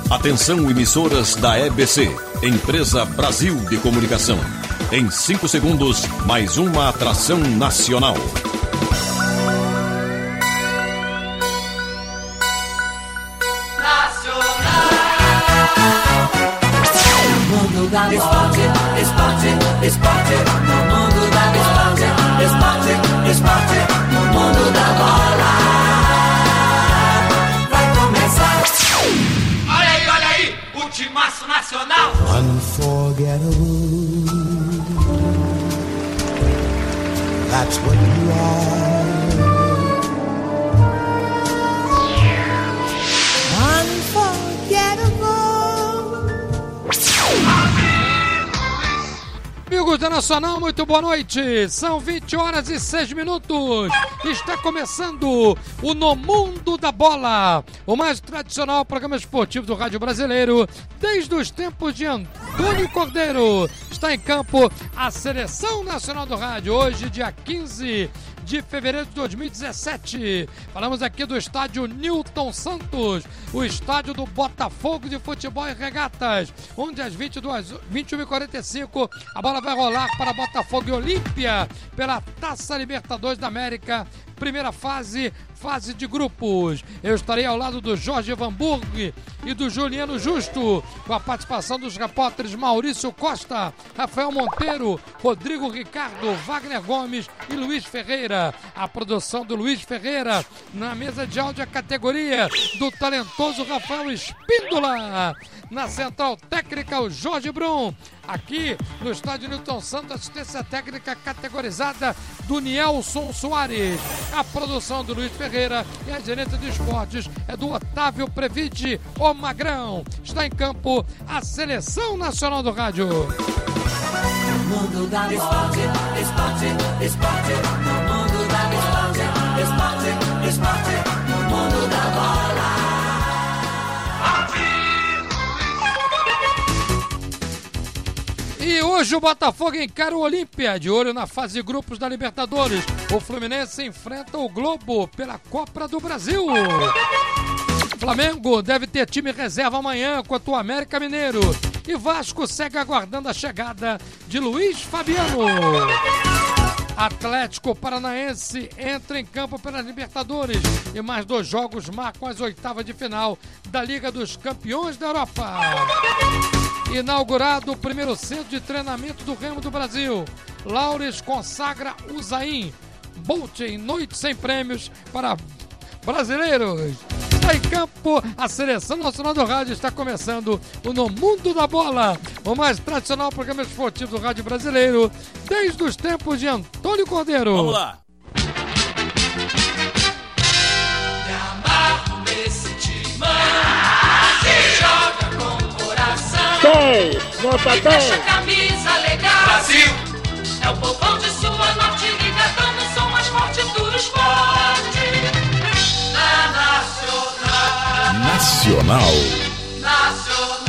Atenção, emissoras da EBC, Empresa Brasil de Comunicação. Em 5 segundos, mais uma atração nacional. Mundo da esporte, esporte, esporte. No mundo da esporte, esporte, esporte. No mundo da bola. Vai começar. Olha aí, o timaço nacional. Unforgettable. That's what you are. Amigos da Nacional, muito boa noite. São 20 horas e 6 minutos. Está começando o No Mundo da Bola, o mais tradicional programa esportivo do rádio brasileiro desde os tempos de Antônio Cordeiro. Está em campo a Seleção Nacional do Rádio, hoje dia 15 de fevereiro de 2017. Falamos aqui do estádio Newton Santos, o estádio do Botafogo de Futebol e Regatas, onde às 21h45 a bola vai rolar para Botafogo e Olímpia pela Taça Libertadores da América, primeira fase de grupos. Eu estarei ao lado do Jorge Vanburg e do Juliano Justo, com a participação dos repórteres Maurício Costa, Rafael Monteiro, Rodrigo Ricardo, Wagner Gomes e Luiz Ferreira. A produção do Luiz Ferreira, na mesa de áudio a categoria do talentoso Rafael Espíndola. Na central técnica, o Jorge Brum. Aqui no estádio Newton Santos, assistência técnica categorizada do Nielson Soares. A produção do Luiz Ferreira e a gerência de esportes é do Otávio Previte, o Magrão. Está em campo a Seleção Nacional do Rádio. Mundo da esporte, esporte, esporte. No mundo da esporte, esporte, esporte. No mundo da bola. E hoje o Botafogo encara o Olímpia, de olho na fase de grupos da Libertadores. O Fluminense enfrenta o Globo pela Copa do Brasil. Flamengo deve ter time reserva amanhã contra o América Mineiro. E Vasco segue aguardando a chegada de Luiz Fabiano. Atlético Paranaense entra em campo pelas Libertadores e mais 2 jogos marcam as oitavas de final da Liga dos Campeões da Europa. Inaugurado o primeiro centro de treinamento do Remo do Brasil. Laures consagra o Zain. Bolt em noite sem prêmios para brasileiros. Está em campo a Seleção Nacional do Rádio. Está começando o No Mundo da Bola, o mais tradicional programa esportivo do rádio brasileiro desde os tempos de Antônio Cordeiro. Vamos lá. Me amarro nesse timão, se joga com o coração. Nota 10. Deixa a camisa legal. Brasil é o povão de sua norte ligadão no som mais forte do esporte. Na Nacional. Nacional.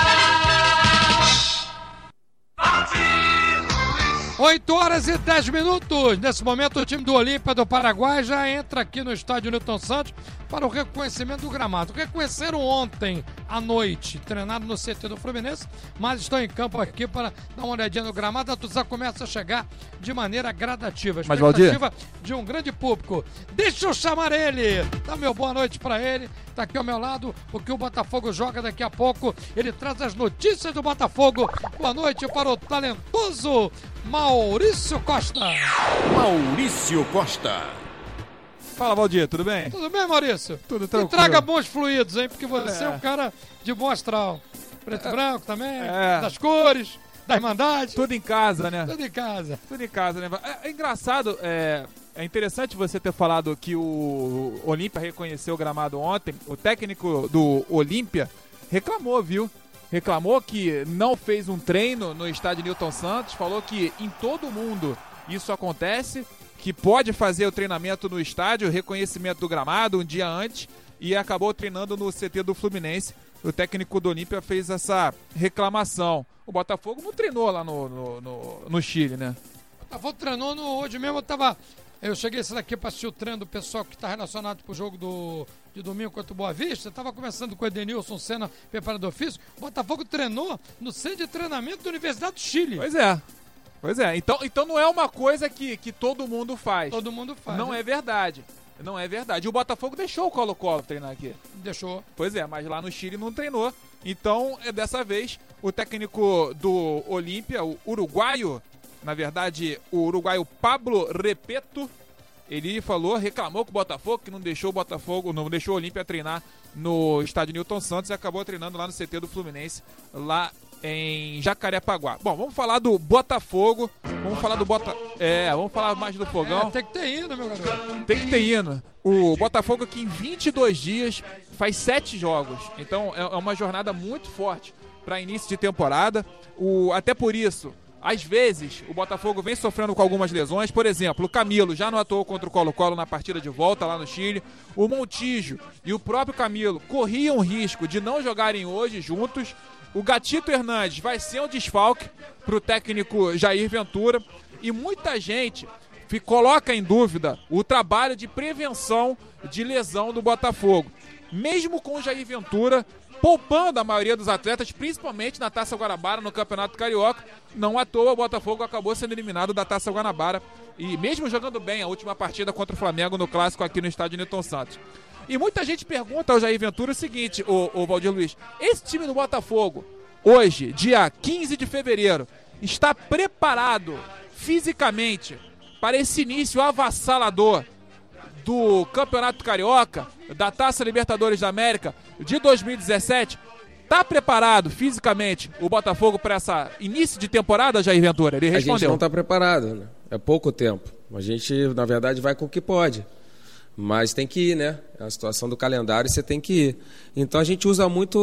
8 horas e 10 minutos. Nesse momento, o time do Olímpia do Paraguai já entra aqui no estádio Newton Santos para o reconhecimento do gramado. Reconheceram ontem à noite, treinado no CT do Fluminense, mas estão em campo aqui para dar uma olhadinha no gramado. A torcida começa a chegar de maneira gradativa. Expectativa de um grande público. Deixa eu chamar ele. Dá meu boa noite para ele. Está aqui ao meu lado, o que o Botafogo joga daqui a pouco. Ele traz as notícias do Botafogo. Boa noite para o talentoso Maurício Costa. Maurício Costa. Fala, Valdir, tudo bem? Tudo bem, Maurício? Tudo tranquilo. E traga bons fluidos, hein? Porque você é um cara de bom astral. Preto e branco também, das cores, da Irmandade. Tudo em casa, né? Tudo em casa. Tudo em casa, né? É engraçado, é interessante você ter falado que o Olímpia reconheceu o gramado ontem. O técnico do Olímpia reclamou, viu? Reclamou que não fez um treino no estádio Newton Santos, falou que em todo mundo isso acontece, que pode fazer o treinamento no estádio, o reconhecimento do gramado um dia antes, e acabou treinando no CT do Fluminense. O técnico do Olímpia fez essa reclamação. O Botafogo não treinou lá no Chile, né? O Botafogo treinou hoje mesmo, eu cheguei esse daqui para assistir o treino do pessoal que está relacionado pro jogo de domingo contra o Boa Vista, estava conversando com o Edenilson Senna, preparador físico, o Botafogo treinou no centro de treinamento da Universidade do Chile. Pois é. Então não é uma coisa que todo mundo faz. Todo mundo faz. Não é verdade. Não é verdade. E o Botafogo deixou o Colo-Colo treinar aqui. Deixou. Pois é, mas lá no Chile não treinou. Então, dessa vez, o técnico do Olímpia, o uruguaio, na verdade, o uruguaio Pablo Repeto, ele reclamou com o Botafogo, que não deixou o Olímpia treinar no estádio Newton Santos e acabou treinando lá no CT do Fluminense, lá em Jacarepaguá. Bom, vamos falar do Botafogo, vamos falar mais do Fogão. Tem que ter hino, meu garoto. Tem que ter hino. O Botafogo aqui em 22 dias faz 7 jogos, então é uma jornada muito forte para início de temporada. Até por isso, às vezes, o Botafogo vem sofrendo com algumas lesões. Por exemplo, o Camilo já não atuou contra o Colo-Colo na partida de volta lá no Chile. O Montijo e o próprio Camilo corriam risco de não jogarem hoje juntos. O Gatito Hernandes vai ser um desfalque para o técnico Jair Ventura. E muita gente coloca em dúvida o trabalho de prevenção de lesão do Botafogo. Mesmo com o Jair Ventura poupando a maioria dos atletas, principalmente na Taça Guanabara, no Campeonato Carioca. Não à toa, o Botafogo acabou sendo eliminado da Taça Guanabara. E mesmo jogando bem a última partida contra o Flamengo no Clássico aqui no estádio Newton Santos. E muita gente pergunta ao Jair Ventura o seguinte, o Valdir Luiz, esse time do Botafogo, hoje, dia 15 de fevereiro, está preparado fisicamente para esse início avassalador do Campeonato Carioca, da Taça Libertadores da América de 2017? Está preparado fisicamente o Botafogo para esse início de temporada, Jair Ventura? Ele respondeu. A gente não está preparado, né? É pouco tempo. A gente, na verdade, vai com o que pode. Mas tem que ir, né? É a situação do calendário, você tem que ir. Então a gente usa muito...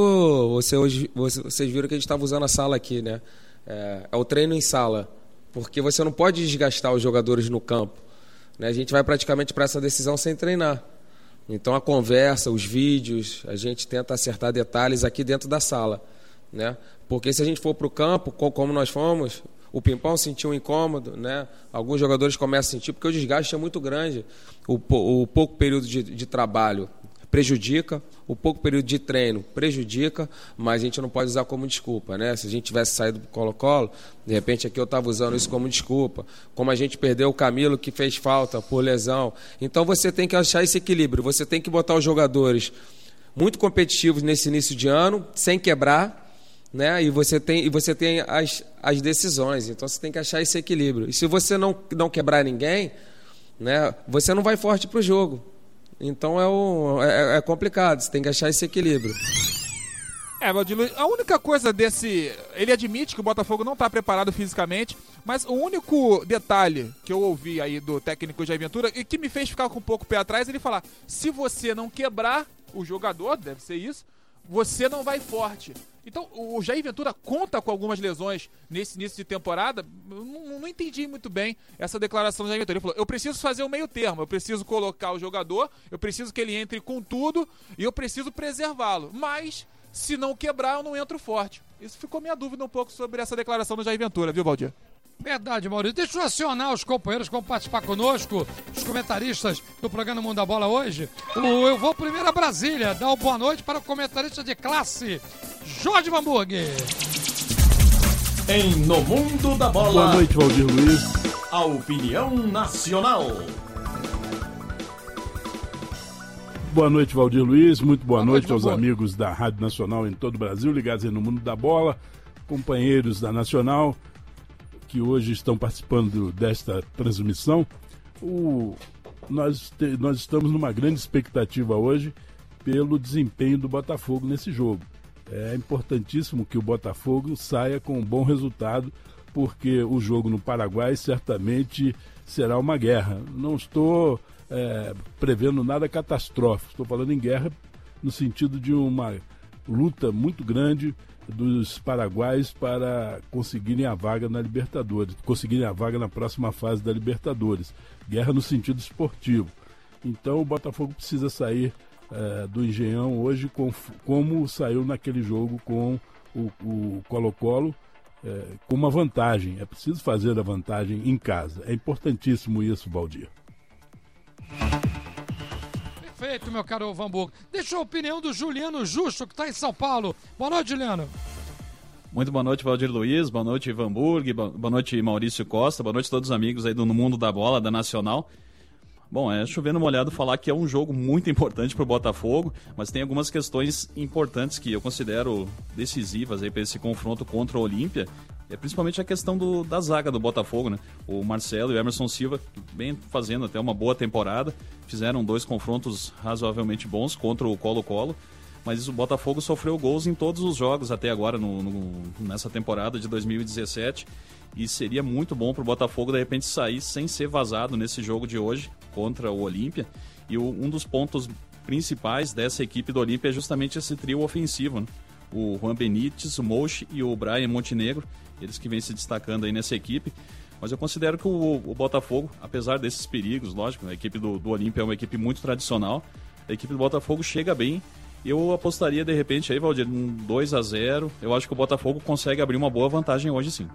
Vocês viram que a gente estava usando a sala aqui, né? É o treino em sala. Porque você não pode desgastar os jogadores no campo. Né? A gente vai praticamente para essa decisão sem treinar. Então a conversa, os vídeos, a gente tenta acertar detalhes aqui dentro da sala, né? Porque se a gente for para o campo, como nós fomos, o Pimpão sentiu um incômodo, né? Alguns jogadores começam a sentir, porque o desgaste é muito grande. O pouco período de trabalho prejudica, o pouco período de treino prejudica, mas a gente não pode usar como desculpa, né? Se a gente tivesse saído do Colo-Colo, de repente aqui eu estava usando isso como desculpa, como a gente perdeu o Camilo, que fez falta por lesão. Então você tem que achar esse equilíbrio, você tem que botar os jogadores muito competitivos nesse início de ano, sem quebrar, né? E você tem as decisões, então você tem que achar esse equilíbrio. E se você não quebrar ninguém, né? Você não vai forte para o jogo. Então é complicado, você tem que achar esse equilíbrio. Valdir Luiz, a única coisa desse... Ele admite que o Botafogo não está preparado fisicamente, mas o único detalhe que eu ouvi aí do técnico Jair Ventura e que me fez ficar com um pouco o pé atrás, ele falar: se você não quebrar o jogador, deve ser isso, você não vai forte. Então, o Jair Ventura conta com algumas lesões nesse início de temporada. Eu não entendi muito bem essa declaração do Jair Ventura. Ele falou: eu preciso fazer o meio termo, eu preciso colocar o jogador, eu preciso que ele entre com tudo e eu preciso preservá-lo. Mas, se não quebrar, eu não entro forte. Isso ficou minha dúvida um pouco sobre essa declaração do Jair Ventura, viu, Valdir? Verdade, Maurício. Deixa eu acionar os companheiros que vão participar conosco, os comentaristas do programa Mundo da Bola hoje. Eu vou primeiro a Brasília, dar uma boa noite para o comentarista de classe, Jorge Bamburg. Em No Mundo da Bola. Boa noite, Valdir Luiz. A opinião nacional. Boa noite, Valdir Luiz. Muito boa noite aos amigos da Rádio Nacional em todo o Brasil, ligados aí no Mundo da Bola, companheiros da Nacional, que hoje estão participando desta transmissão. Nós estamos numa grande expectativa hoje pelo desempenho do Botafogo nesse jogo. É importantíssimo que o Botafogo saia com um bom resultado, porque o jogo no Paraguai certamente será uma guerra. Não estou prevendo nada catastrófico, estou falando em guerra no sentido de uma luta muito grande dos paraguaios para conseguirem a vaga na Libertadores, conseguirem a vaga na próxima fase da Libertadores. Guerra no sentido esportivo. Então o Botafogo precisa sair do Engenhão hoje como saiu naquele jogo com o Colo-Colo, com uma vantagem. É preciso fazer a vantagem em casa. É importantíssimo isso, Valdir. Perfeito, meu caro Vanburgo. Deixa a opinião do Juliano Justo, que está em São Paulo. Boa noite, Juliano. Muito boa noite, Valdir Luiz, boa noite, Vanburg, boa noite, Maurício Costa, boa noite a todos os amigos aí do No Mundo da Bola, da Nacional. Bom, é chovendo molhado falar que é um jogo muito importante para o Botafogo, mas tem algumas questões importantes que eu considero decisivas aí para esse confronto contra o Olímpia, principalmente a questão da zaga do Botafogo, né? O Marcelo e o Emerson Silva, que vem fazendo até uma boa temporada, fizeram 2 confrontos razoavelmente bons contra o Colo-Colo, mas o Botafogo sofreu gols em todos os jogos até agora nessa temporada de 2017, e seria muito bom para o Botafogo de repente sair sem ser vazado nesse jogo de hoje contra o Olímpia. E um dos pontos principais dessa equipe do Olímpia é justamente esse trio ofensivo, né? O Juan Benítez, o Mouche e o Brian Montenegro, eles que vêm se destacando aí nessa equipe. Mas eu considero que o Botafogo, apesar desses perigos, lógico, a equipe do Olímpia é uma equipe muito tradicional, a equipe do Botafogo chega bem. Eu apostaria de repente aí, Valdir, um 2-0. Eu acho que o Botafogo consegue abrir uma boa vantagem hoje, sim.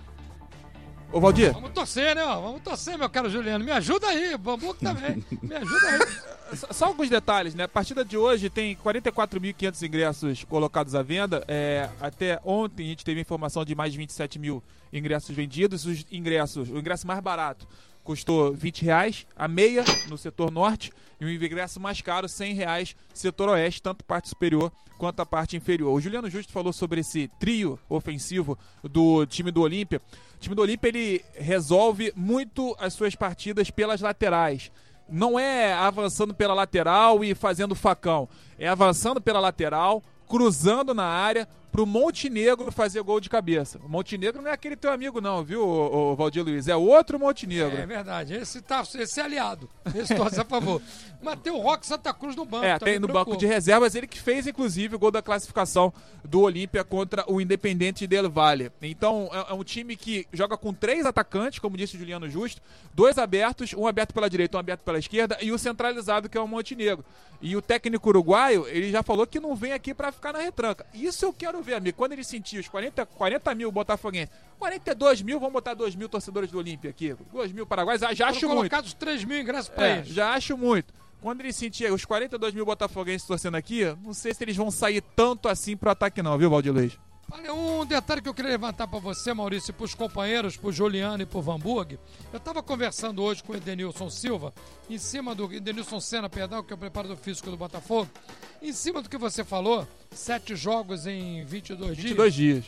Ô, Valdir. Vamos torcer, né? Vamos torcer, meu caro Juliano. Me ajuda aí, Bambuco também. Me ajuda aí. Só alguns detalhes, né? A partida de hoje tem 44.500 ingressos colocados à venda. Até ontem a gente teve informação de mais de 27 mil ingressos vendidos. O ingresso mais barato custou R$20, a meia no setor norte, e o ingresso mais caro, R$100, setor oeste, tanto parte superior quanto a parte inferior. O Juliano Justo falou sobre esse trio ofensivo do time do Olímpia. O time do Olímpia, ele resolve muito as suas partidas pelas laterais. Não é avançando pela lateral e fazendo facão. É avançando pela lateral, cruzando na área, pro Montenegro fazer gol de cabeça. O Montenegro não é aquele teu amigo não, viu, o Valdir Luiz? É outro Montenegro. É verdade, esse é aliado. Esse torce a favor. Mas tem o Roque Santa Cruz no banco. Tem no banco de reservas, ele que fez, inclusive, o gol da classificação do Olímpia contra o Independente del Valle. Então, é um time que joga com 3 atacantes, como disse o Juliano Justo, 2 abertos, um aberto pela direita, um aberto pela esquerda, e o centralizado, que é o Montenegro. E o técnico uruguaio, ele já falou que não vem aqui pra ficar na retranca. Isso eu quero ver, amigo. Quando ele sentir os 40 mil botafoguenses, 42 mil, vamos botar 2 mil torcedores do Olímpia aqui, 2 mil paraguaios, já acho muito. Colocados 3 mil ingressos pra eles. Já acho muito. Quando ele sentir os 42 mil botafoguenses torcendo aqui, não sei se eles vão sair tanto assim pro ataque não, viu, Valdir Luiz? Olha, um detalhe que eu queria levantar para você, Maurício, e para os companheiros, para o Juliano e para o Vanburg. Eu estava conversando hoje com o Edenilson Silva, em cima do Edenilson Senna, perdão, que é o preparador físico do Botafogo. Em cima do que você falou, 7 jogos em 22 dias. 22 dias.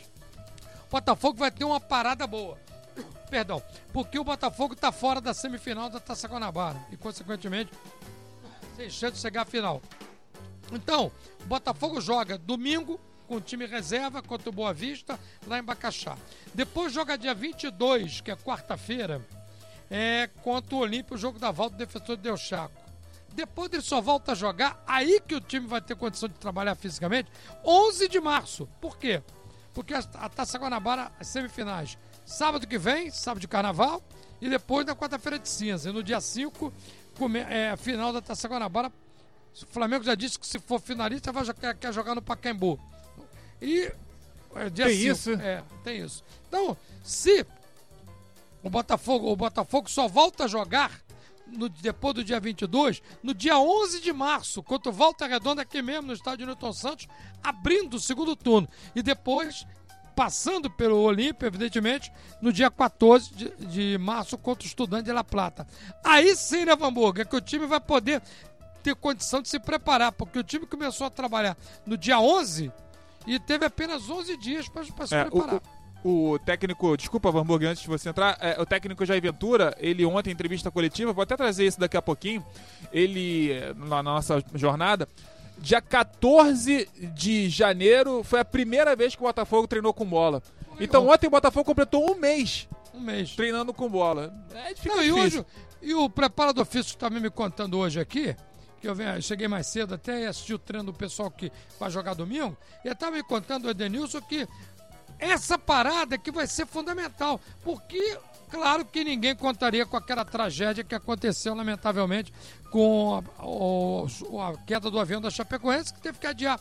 O Botafogo vai ter uma parada boa. Perdão, porque o Botafogo está fora da semifinal da Taça Guanabara e, consequentemente, sem chance de chegar à final. Então, o Botafogo joga domingo com o time reserva contra o Boa Vista, lá em Bacaxá. Depois joga dia 22, que é quarta-feira, contra o Olímpia, o jogo da volta do Defensor de Del Chaco. Depois ele só volta a jogar, aí que o time vai ter condição de trabalhar fisicamente, 11 de março. Por quê? Porque a Taça Guanabara, as semifinais, sábado que vem, sábado de carnaval, e depois na quarta-feira de cinza. E no dia 5, a final da Taça Guanabara. O Flamengo já disse que se for finalista, quer jogar no Pacaembu. E dia tem 5, isso? Tem isso. Então, se o Botafogo só volta a jogar depois do dia 22, no dia 11 de março, contra o Volta Redonda, aqui mesmo no estádio Newton Santos, abrindo o segundo turno. E depois, passando pelo Olímpia, evidentemente, no dia 14 de março, contra o Estudante de La Plata. Aí sim, né, Vanburg, é que o time vai poder ter condição de se preparar, porque o time começou a trabalhar no dia 11 e teve apenas 11 dias para se preparar. O técnico, desculpa, Vanburg, antes de você entrar, o técnico Jair Ventura, ele ontem em entrevista coletiva, vou até trazer isso daqui a pouquinho, ele, na nossa jornada, dia 14 de janeiro foi a primeira vez que o Botafogo treinou com bola. Então ontem o Botafogo completou um mês treinando com bola. Fica difícil. E o preparador físico também me contando hoje aqui, que eu cheguei mais cedo até e assisti o treino do pessoal que vai jogar domingo, e ele estava me contando, o Edenilson, que essa parada que vai ser fundamental, porque claro que ninguém contaria com aquela tragédia que aconteceu lamentavelmente com a queda do avião da Chapecoense, que teve que adiar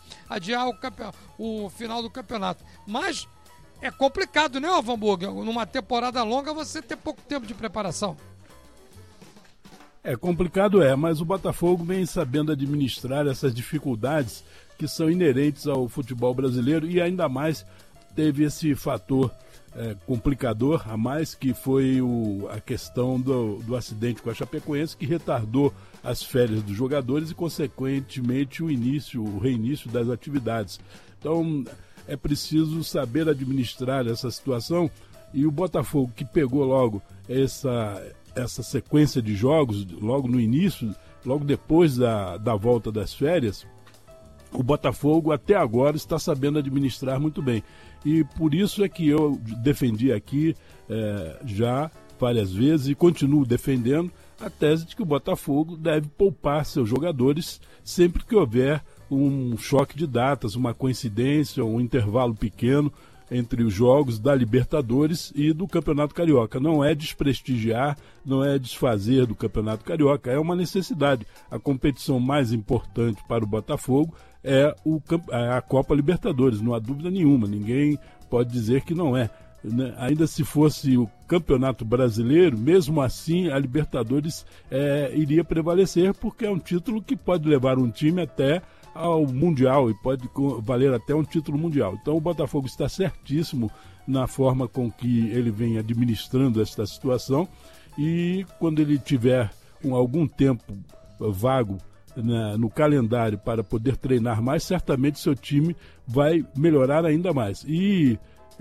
o final do campeonato. Mas é complicado, né, Vanburg? Numa temporada longa você ter pouco tempo de preparação. Complicado mas o Botafogo vem sabendo administrar essas dificuldades que são inerentes ao futebol brasileiro e ainda mais teve esse fator complicador a mais, que foi a questão do acidente com a Chapecoense, que retardou as férias dos jogadores e, consequentemente, o reinício das atividades. Então, é preciso saber administrar essa situação, e o Botafogo, que pegou logo essa sequência de jogos, logo no início, logo depois da volta das férias, o Botafogo até agora está sabendo administrar muito bem. E por isso é que eu defendi aqui já várias vezes e continuo defendendo a tese de que o Botafogo deve poupar seus jogadores sempre que houver um choque de datas, uma coincidência, um intervalo pequeno entre os jogos da Libertadores e do Campeonato Carioca. Não é desprestigiar, não é desfazer do Campeonato Carioca, é uma necessidade. A competição mais importante para o Botafogo é a Copa Libertadores, não há dúvida nenhuma, ninguém pode dizer que não é. Ainda se fosse o Campeonato Brasileiro, mesmo assim a Libertadores iria prevalecer, porque é um título que pode levar um time até ao Mundial e pode valer até um título mundial. Então o Botafogo está certíssimo na forma com que ele vem administrando esta situação, e quando ele tiver algum tempo vago no calendário para poder treinar mais, certamente seu time vai melhorar ainda mais. E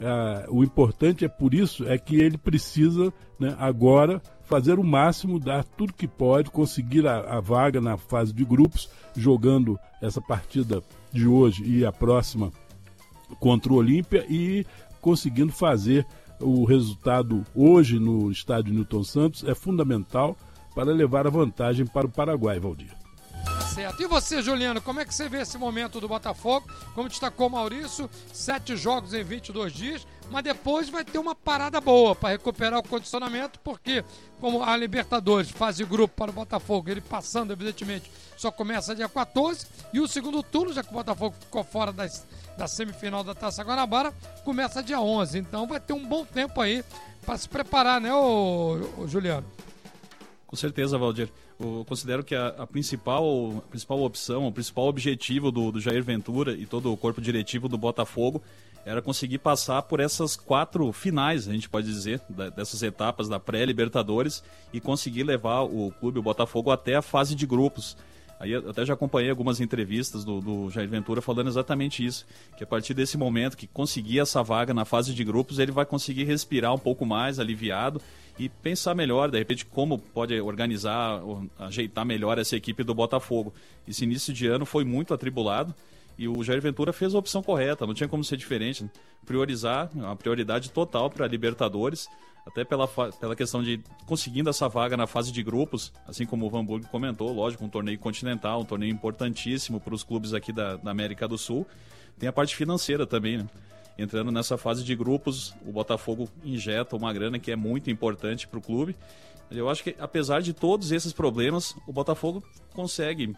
o importante por isso é que ele precisa, agora fazer o máximo, dar tudo que pode, conseguir a vaga na fase de grupos, jogando essa partida de hoje e a próxima contra o Olímpia, e conseguindo fazer o resultado hoje no estádio Newton Santos é fundamental para levar a vantagem para o Paraguai, Valdir. Certo. E você, Juliano, como é que você vê esse momento do Botafogo? Como destacou o Maurício, 7 jogos em 22 dias, mas depois vai ter uma parada boa para recuperar o condicionamento, porque como a Libertadores, fase grupo para o Botafogo, ele passando, evidentemente, só começa dia 14, e o segundo turno, já que o Botafogo ficou fora da semifinal da Taça Guanabara, começa dia 11. Então vai ter um bom tempo aí para se preparar, né, ô Juliano? Com certeza, Valdir. Eu considero que a principal opção, o principal objetivo do Jair Ventura e todo o corpo diretivo do Botafogo era conseguir passar por essas 4 finais, a gente pode dizer, dessas etapas da pré-Libertadores, e conseguir levar o clube, o Botafogo, até a fase de grupos. Aí eu até já acompanhei algumas entrevistas do Jair Ventura falando exatamente isso, que a partir desse momento que conseguir essa vaga na fase de grupos, ele vai conseguir respirar um pouco mais, aliviado, e pensar melhor, de repente, como pode organizar, ajeitar melhor essa equipe do Botafogo. Esse início de ano foi muito atribulado, e o Jair Ventura fez a opção correta, não tinha como ser diferente, né? Priorizar, uma prioridade total para a Libertadores, até pela questão de conseguindo essa vaga na fase de grupos, assim como o Van Burg comentou, lógico, um torneio continental, um torneio importantíssimo para os clubes aqui da América do Sul. Tem a parte financeira também, né? Entrando nessa fase de grupos, o Botafogo injeta uma grana que é muito importante para o clube. Eu acho que, apesar de todos esses problemas, o Botafogo consegue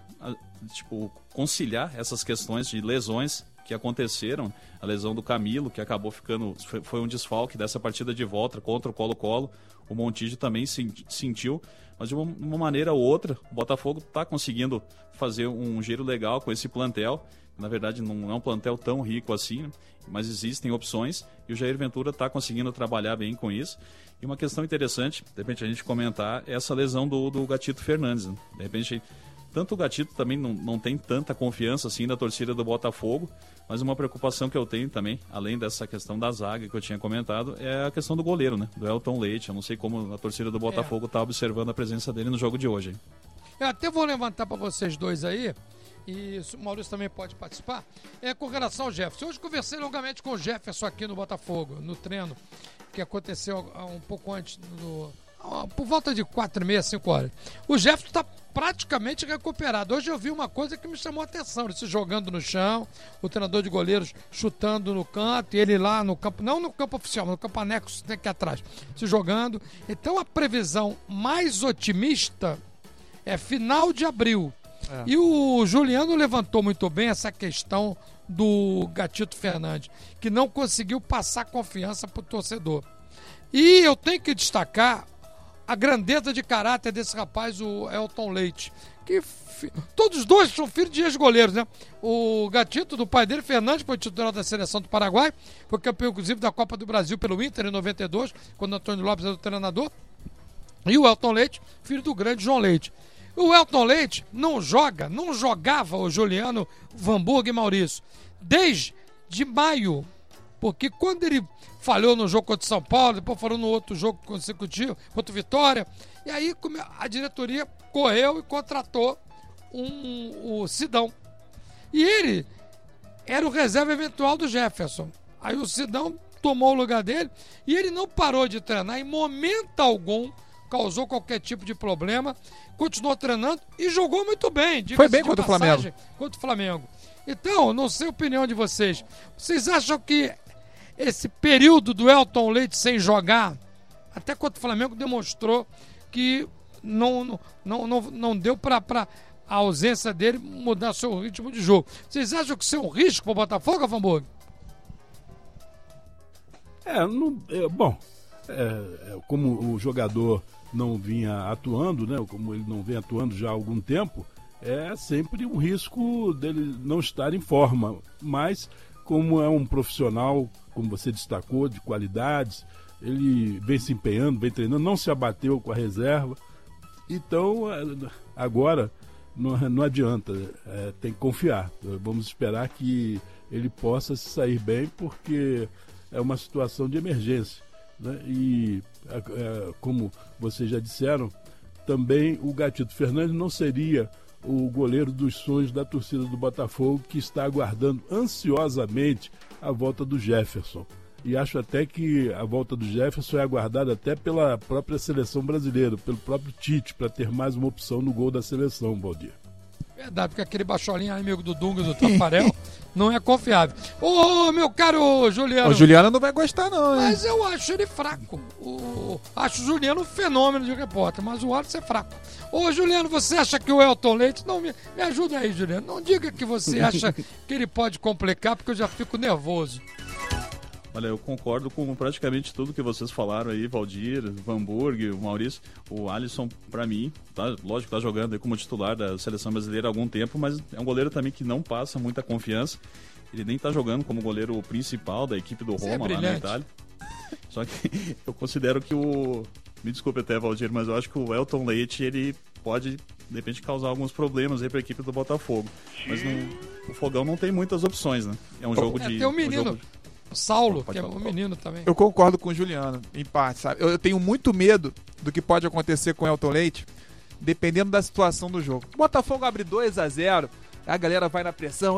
conciliar essas questões de lesões que aconteceram. A lesão do Camilo, que acabou foi um desfalque dessa partida de volta contra o Colo-Colo. O Montijo também sentiu, mas de uma maneira ou outra, o Botafogo está conseguindo fazer um giro legal com esse plantel. Na verdade, não é um plantel tão rico assim, né? Mas existem opções, e o Jair Ventura está conseguindo trabalhar bem com isso. E uma questão interessante, de repente a gente comentar, é essa lesão do Gatito Fernandes, né? De repente, tanto o Gatito também não tem tanta confiança assim da torcida do Botafogo, mas uma preocupação que eu tenho também, além dessa questão da zaga que eu tinha comentado, é a questão do goleiro, né? Do Elton Leite. Eu não sei como a torcida do Botafogo está observando a presença dele no jogo de hoje. Hein? Eu até vou levantar para vocês dois aí, e o Maurício também pode participar, com relação ao Jefferson. Hoje conversei longamente com o Jefferson aqui no Botafogo, no treino, que aconteceu um pouco antes, por volta de 4h30, 5 horas. O Jefferson está praticamente recuperado. Hoje eu vi uma coisa que me chamou a atenção, ele se jogando no chão, o treinador de goleiros chutando no canto, e ele lá no campo, não no campo oficial, mas no campo anexo aqui atrás, se jogando. Então a previsão mais otimista é final de abril. E o Juliano levantou muito bem essa questão do Gatito Fernandes, que não conseguiu passar confiança para o torcedor. E eu tenho que destacar a grandeza de caráter desse rapaz, o Elton Leite. Todos os dois são filhos de ex-goleiros, né? O Gatito, do pai dele, Fernandes, foi titular da seleção do Paraguai, foi campeão, inclusive, da Copa do Brasil pelo Inter em 92, quando o Antônio Lopes era o treinador. E o Elton Leite, filho do grande João Leite. O Elton Leite não jogava o Juliano, Vanburg e Maurício, desde maio, porque quando ele falhou no jogo contra o São Paulo, depois falou no outro jogo consecutivo, contra o Vitória, e aí a diretoria correu e contratou o Sidão. E ele era o reserva eventual do Jefferson. Aí o Sidão tomou o lugar dele e ele não parou de treinar em momento algum, causou qualquer tipo de problema, continuou treinando e jogou muito bem. Foi bem contra o Flamengo. Contra o Flamengo. Então, não sei a opinião de vocês. Vocês acham que esse período do Elton Leite sem jogar, até contra o Flamengo, demonstrou que não deu para a ausência dele mudar seu ritmo de jogo? Vocês acham que isso é um risco para o Botafogo, Vanburg? Como o jogador não vinha atuando, né? Como ele não vem atuando já há algum tempo, é sempre um risco dele não estar em forma. Mas, como é um profissional, como você destacou, de qualidades, ele vem se empenhando, vem treinando, não se abateu com a reserva. Então, agora, não adianta, tem que confiar. Vamos esperar que ele possa se sair bem, porque é uma situação de emergência, né? E, como vocês já disseram, também o Gatito Fernandes não seria o goleiro dos sonhos da torcida do Botafogo, que está aguardando ansiosamente a volta do Jefferson. E acho até que a volta do Jefferson é aguardada até pela própria seleção brasileira, pelo próprio Tite, para ter mais uma opção no gol da seleção, Valdir. Verdade, porque aquele baixolinho amigo do Dunga e do Tafarel não é confiável. Ô, meu caro Juliano. O Juliano não vai gostar, não, hein? Mas eu acho ele fraco. Acho o Juliano um fenômeno de repórter, mas o Alisson é fraco. Ô, Juliano, você acha que o Elton Leite... Não, me ajuda aí, Juliano. Não diga que você acha que ele pode complicar, porque eu já fico nervoso. Olha, eu concordo com praticamente tudo que vocês falaram aí, Valdir, Vanburg, o Maurício. O Alisson, pra mim, lógico, tá jogando aí como titular da seleção brasileira há algum tempo, mas é um goleiro também que não passa muita confiança. Ele nem tá jogando como goleiro principal da equipe do Roma, lá na Itália. Só que eu considero que me desculpe até, Valdir, mas eu acho que o Elton Leite, ele pode, de repente, causar alguns problemas aí pra equipe do Botafogo. Mas o Fogão não tem muitas opções, né? É um jogo de... Tem um menino... Saulo, que é um menino também. Eu concordo com o Juliano, em parte, sabe? Eu tenho muito medo do que pode acontecer com o Elton Leite, dependendo da situação do jogo. O Botafogo abre 2-0, a galera vai na pressão,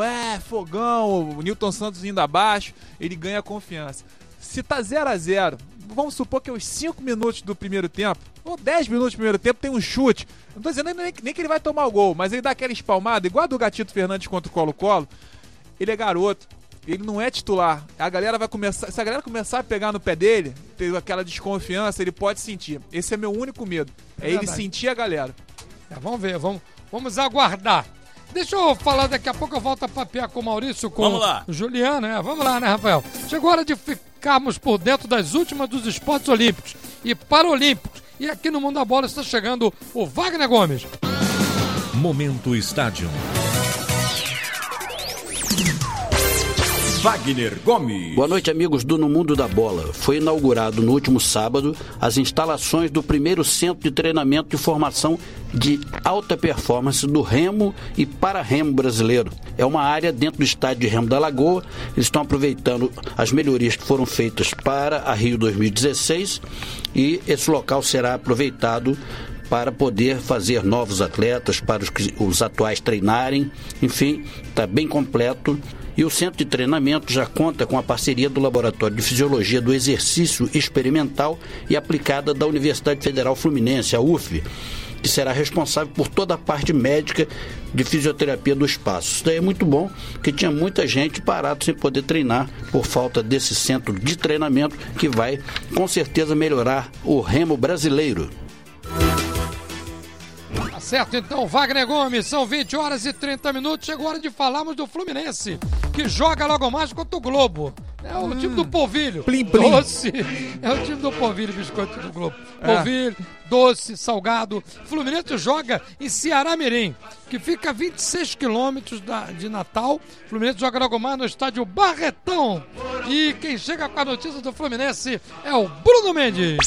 Fogão, o Nilton Santos indo abaixo, ele ganha confiança. Se tá 0-0, vamos supor que aos 5 minutos do primeiro tempo, ou 10 minutos do primeiro tempo, tem um chute. Não tô dizendo nem que ele vai tomar o gol, mas ele dá aquela espalmada, igual a do Gatito Fernandes contra o Colo-Colo. Ele é garoto. Ele não é titular. A galera vai começar. Se a galera começar a pegar no pé dele, ter aquela desconfiança, ele pode sentir. Esse é meu único medo. É ele sentir a galera. Vamos ver, vamos aguardar. Deixa eu falar daqui a pouco, eu volto a papear com o Maurício, com o Juliano. Vamos lá, né, Rafael? Chegou a hora de ficarmos por dentro das últimas dos esportes olímpicos e paralímpicos. E aqui no Mundo da Bola está chegando o Wagner Gomes. Momento Estádio. Wagner Gomes. Boa noite, amigos do No Mundo da Bola. Foi inaugurado no último sábado as instalações do primeiro centro de treinamento e formação de alta performance do remo e para-remo brasileiro. É uma área dentro do estádio de Remo da Lagoa. Eles estão aproveitando as melhorias que foram feitas para a Rio 2016 e esse local será aproveitado para poder fazer novos atletas, para os atuais treinarem. Enfim, está bem completo. E o centro de treinamento já conta com a parceria do Laboratório de Fisiologia do Exercício Experimental e Aplicada da Universidade Federal Fluminense, a UF, que será responsável por toda a parte médica de fisioterapia do espaço. Isso daí é muito bom, porque tinha muita gente parada sem poder treinar por falta desse centro de treinamento que vai, com certeza, melhorar o remo brasileiro. Tá certo, então, Wagner Gomes, são 20h30, chegou a hora de falarmos do Fluminense, que joga logo mais contra o Globo. É o time do polvilho. Plim, plim. Doce. É o time do polvilho, biscoito do Globo. Polvilho, doce, salgado. Fluminense joga em Ceará Mirim, que fica a 26 quilômetros de Natal. Fluminense joga logo mais no estádio Barretão. E quem chega com a notícia do Fluminense é o Bruno Mendes.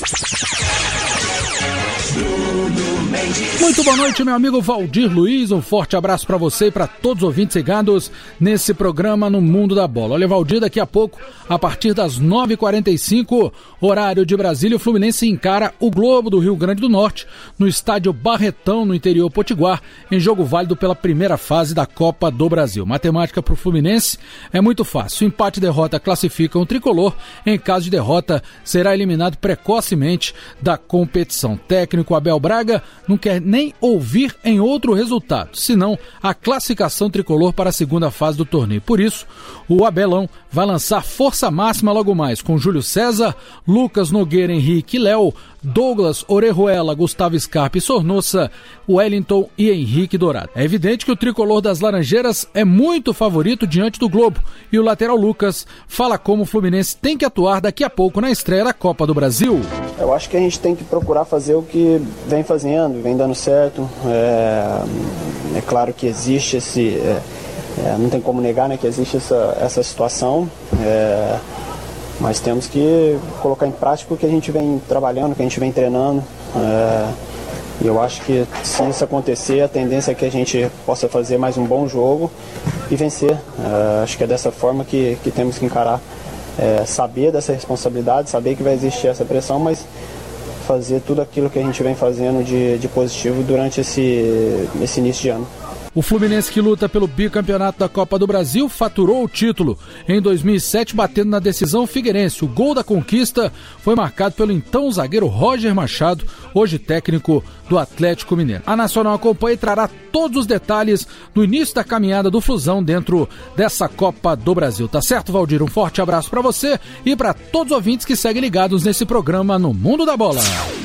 Muito boa noite, meu amigo Valdir Luiz. Um forte abraço para você e para todos os ouvintes ligados nesse programa No Mundo da Bola. Olha, Valdir, daqui a pouco, a partir das 9h45, horário de Brasília, o Fluminense encara o Globo do Rio Grande do Norte no estádio Barretão, no interior potiguar, em jogo válido pela primeira fase da Copa do Brasil. Matemática para o Fluminense é muito fácil. Empate e derrota classificam o tricolor. Em caso de derrota, será eliminado precocemente da competição. Técnico Abel Braga não quer nem ouvir em outro resultado, senão a classificação tricolor para a segunda fase do torneio. Por isso, o Abelão vai lançar força máxima logo mais, com Júlio César, Lucas Nogueira, Henrique e Léo, Douglas, Orejuela, Gustavo Scarpa e Sornossa, Wellington e Henrique Dourado. É evidente que o tricolor das Laranjeiras é muito favorito diante do Globo, e o lateral Lucas fala como o Fluminense tem que atuar daqui a pouco na estreia da Copa do Brasil. Eu acho que a gente tem que procurar fazer o que vem fazendo, vem dando certo. É claro que existe esse... não tem como negar, né, que existe essa situação, mas temos que colocar em prática o que a gente vem trabalhando, o que a gente vem treinando. E eu acho que se isso acontecer, a tendência é que a gente possa fazer mais um bom jogo e vencer. Acho que é dessa forma que temos que encarar. Saber dessa responsabilidade, saber que vai existir essa pressão, mas fazer tudo aquilo que a gente vem fazendo de positivo durante esse início de ano. O Fluminense, que luta pelo bicampeonato da Copa do Brasil, faturou o título em 2007, batendo na decisão o Figueirense. O gol da conquista foi marcado pelo então zagueiro Roger Machado, hoje técnico do Atlético Mineiro. A Nacional acompanha e trará todos os detalhes do início da caminhada do Flusão dentro dessa Copa do Brasil. Tá certo, Valdir? Um forte abraço para você e para todos os ouvintes que seguem ligados nesse programa No Mundo da Bola.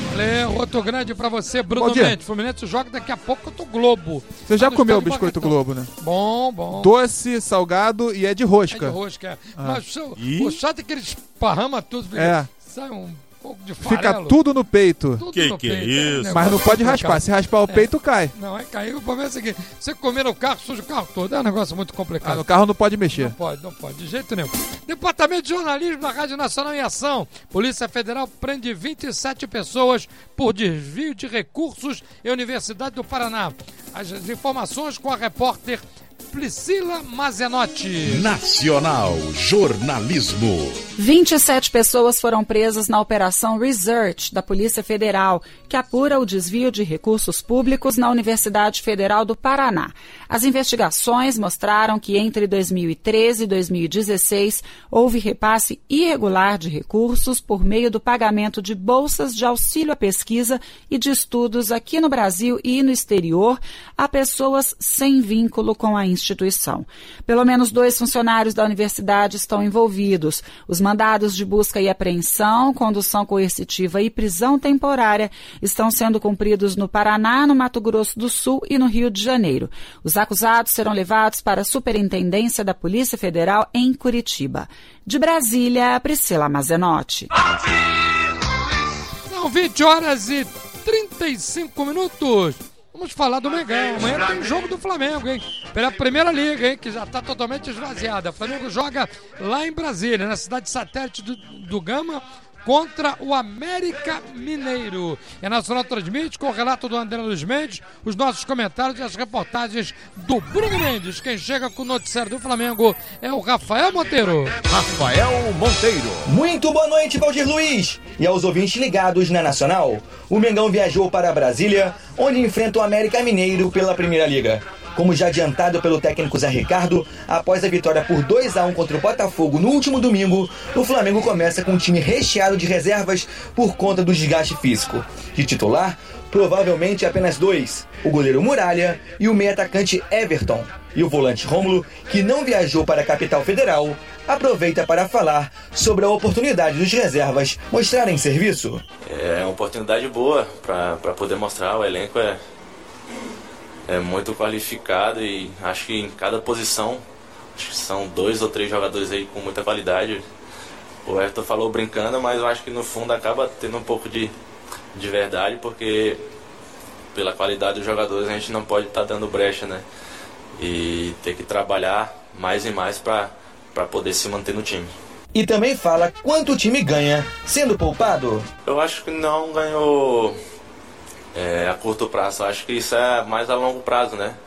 Outro grande pra você, Bruno Mendes. Fluminense joga daqui a pouco contra o Globo. Você já comeu o biscoito Globo, né? Bom. Doce, salgado e é de rosca. É de rosca, Mas o chato é que ele esparrama tudo. Sai um pouco de farelo. Fica tudo no peito. Tudo no peito. É isso? Mas não pode raspar. Se raspar o peito, cai. Não, caiu. O problema é o seguinte: você comer no carro, suja o carro todo. É um negócio muito complicado. No carro não pode mexer. Não pode, de jeito nenhum. Departamento de Jornalismo da Rádio Nacional em Ação. Polícia Federal prende 27 pessoas por desvio de recursos em Universidade do Paraná. As informações com a repórter Priscila Mazenotti. Nacional Jornalismo. 27 pessoas foram presas na Operação Research da Polícia Federal, que apura o desvio de recursos públicos na Universidade Federal do Paraná. As investigações mostraram que entre 2013 e 2016 houve repasse irregular de recursos por meio do pagamento de bolsas de auxílio à pesquisa e de estudos aqui no Brasil e no exterior a pessoas sem vínculo com a instituição. Pelo menos 2 funcionários da universidade estão envolvidos. Os mandados de busca e apreensão, condução coercitiva e prisão temporária estão sendo cumpridos no Paraná, no Mato Grosso do Sul e no Rio de Janeiro. Os acusados serão levados para a Superintendência da Polícia Federal em Curitiba. De Brasília, Priscila Mazenotti. São 20h35. Vamos falar do Mengão. Amanhã tem jogo do Flamengo, hein? Pela Primeira Liga, hein? Que já está totalmente esvaziada. O Flamengo joga lá em Brasília, na cidade satélite do Gama, contra o América Mineiro. E a Nacional transmite com o relato do André Luiz Mendes, os nossos comentários e as reportagens do Bruno Mendes. Quem chega com o noticiário do Flamengo é o Rafael Monteiro. Rafael Monteiro. Muito boa noite, Valdir Luiz. E aos ouvintes ligados na Nacional. O Mengão viajou para Brasília, onde enfrenta o América Mineiro pela Primeira Liga. Como já adiantado pelo técnico Zé Ricardo, após a vitória por 2-1 contra o Botafogo no último domingo, o Flamengo começa com um time recheado de reservas por conta do desgaste físico. De titular, provavelmente apenas 2, o goleiro Muralha e o meio-atacante Everton. E o volante Rômulo, que não viajou para a capital federal, aproveita para falar sobre a oportunidade dos reservas mostrarem serviço. É uma oportunidade boa para poder mostrar. O elenco é muito qualificado e acho que em cada posição Acho que são 2 ou 3 jogadores aí com muita qualidade. O Everton falou brincando, mas eu acho que no fundo acaba tendo um pouco de verdade, porque pela qualidade dos jogadores a gente não pode estar dando brecha, né? E ter que trabalhar mais e mais para poder se manter no time. E também fala quanto o time ganha sendo poupado. Eu acho que não ganhou a curto prazo, eu acho que isso é mais a longo prazo, né?